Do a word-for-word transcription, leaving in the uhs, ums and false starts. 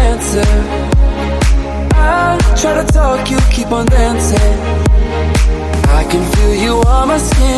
answer. I try to talk, you keep on dancing. I can feel you on my skin.